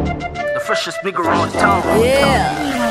The freshest nigga on town. Yeah.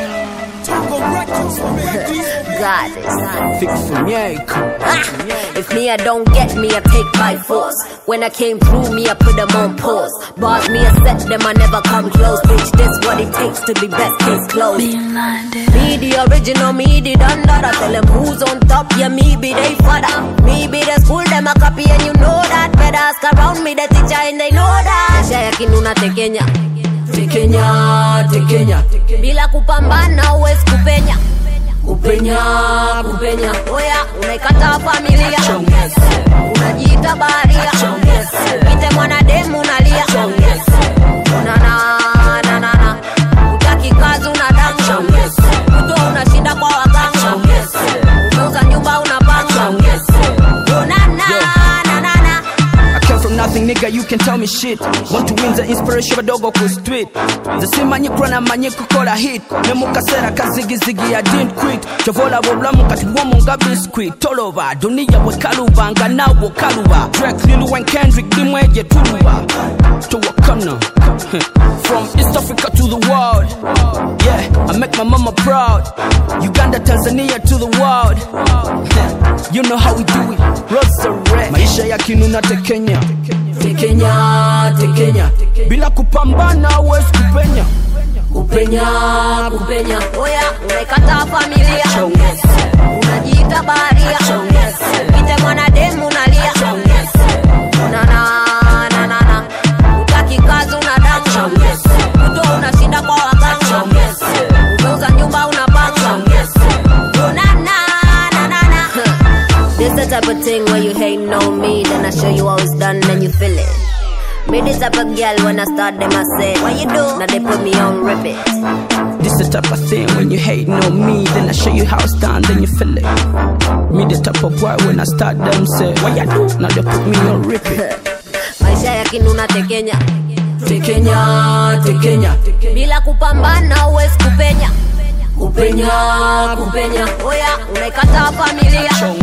Got it. Fix If me I don't get me, I take by force. When I came through me, I put them on pause. Bars me, I set them, I never come close. Bitch, this what it takes to be best case closed. Me the original, me the under. I tell them who's on top, yeah, me be they father. Me be the school, them a copy and you know that. Better ask around me, the teacher and they know that. Shaya kinuna tekenya. Tekenya. Bila kupambana uwezi kupenya. Kupenya. Oya, unaikata familia. Unajiita baharia. Pite mwanademu unalia. Na. Utaki kazi unadanga. Kuto unashinda kwa waganga. Umeuza nyumba unapanga. I came from nothing, nigga, you can tell me shit. Want to win the inspiration of a dog or street. The same man you run a man you call a hit. Nemuka sera kazigi I didn't quit. Chavola wobla mukati womunga biscuit. All over, dunia wekaluba, ngana wokaluba. Drake, Lil Wayne, Kendrick, dimweje tuluba. To Wakana. From East Africa to the world. Yeah, I make my mama proud. Uganda, Tanzania to the world. You know how we do it. Rosary. Maisha ya kinuna tekenya. Bila kupambana uwezi kupenya. Kupenya. Oya, unaikata familia. Unajiita baharia. Pite mwanademu unalia. Na. Utaki kazi unadanga. Kuto unashinda kwa waganga. Umeuza nyumba unapanga. This the type of thing where you hating on me, then I show you how it's done, then you feel it. Me this type of girl when I start them I say, what you do? Now they put me on repeat. This the type of thing when you hating on me, then I show you how it's done, then you feel it. Me the type of boy when I start them say, what you do? Now they put me on repeat. Maisha ya kinuna tekenya. Bila kupambana uwezi kupenya. Kupenya. Oya, unaikata familia.